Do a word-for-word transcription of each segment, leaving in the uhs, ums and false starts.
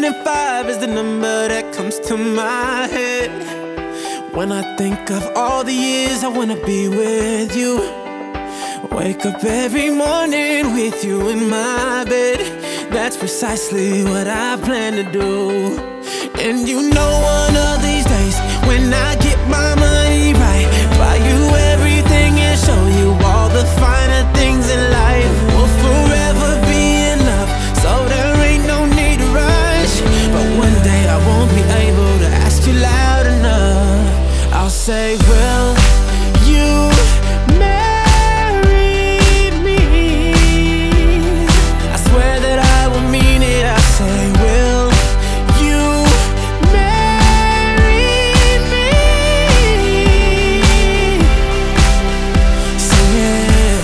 hundred five is the number that comes to my head when I think of all the years I wanna be with you. Wake up every morning with you in my bed. That's precisely what I plan to do. And you know one of these days, when I get my money right, buy you everything and show you all the finer things in life. We'll forever be in love, so there ain't no need to rush. But one day I won't be able to ask you loud enough. I'll say, will you marry me? I swear that I will mean it. I say, will you marry me? Sing it.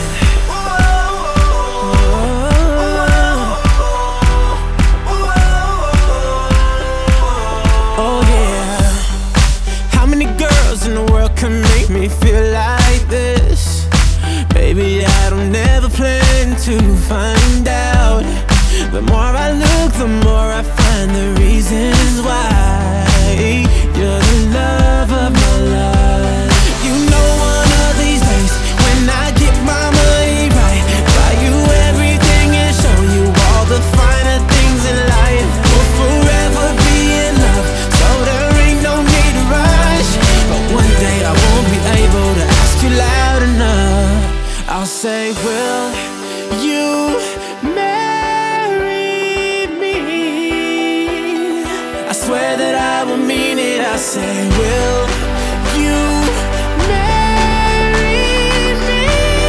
Oh yeah. How many girls in the world can make me feel like this? Baby, I don't never plan to find out. The more I look, the more I find the reasons why you're the love of my life. You know one of these days, when I get my money right, buy you everything and show you all the finer things in life. We'll forever be in love, so there ain't no need to rush. But one day I won't be able to ask you loud enough. I'll say, will you marry me? I swear that I will mean it. I say, will you marry me?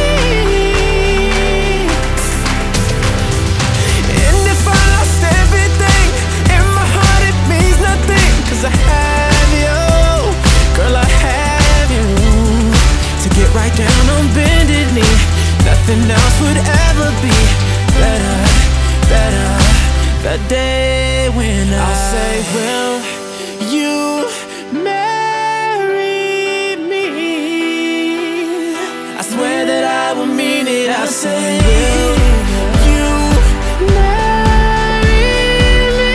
And if I lost everything, in my heart it means nothing, 'cause I have you, girl, I have you. To get right down on bended knee, nothing else would ever be better, better. The day when I'll say, will you marry me? I swear that I will mean it. I'll say, will you marry me?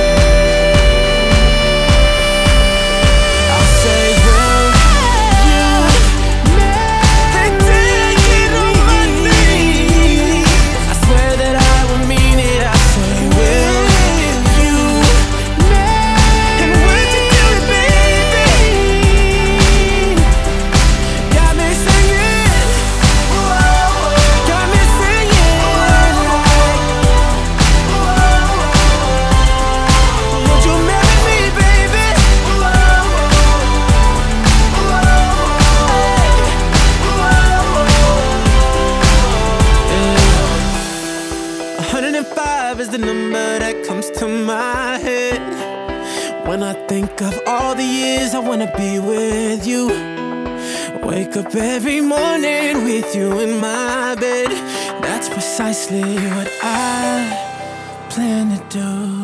I'll say, will you marry me? On my knees, I swear that I will mean it. I say, will you marry? And would you do it, baby? Got me singing, got me singing like, would you marry me, baby? one hundred five is the number that comes to my head when I think of all the years I wanna be with you. Wake up every morning with you in my bed. That's precisely what I plan to do.